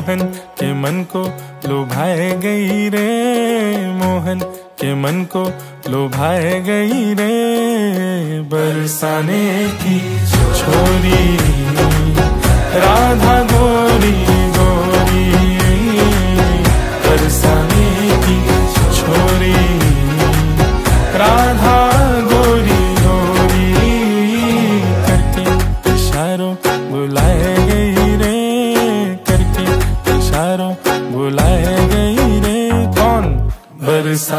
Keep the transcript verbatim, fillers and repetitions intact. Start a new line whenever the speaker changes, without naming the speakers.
मोहन के मन को लुभाए गई रे, मोहन के मन को लुभाए गई रे। बरसाने की छोरी राधा गोरी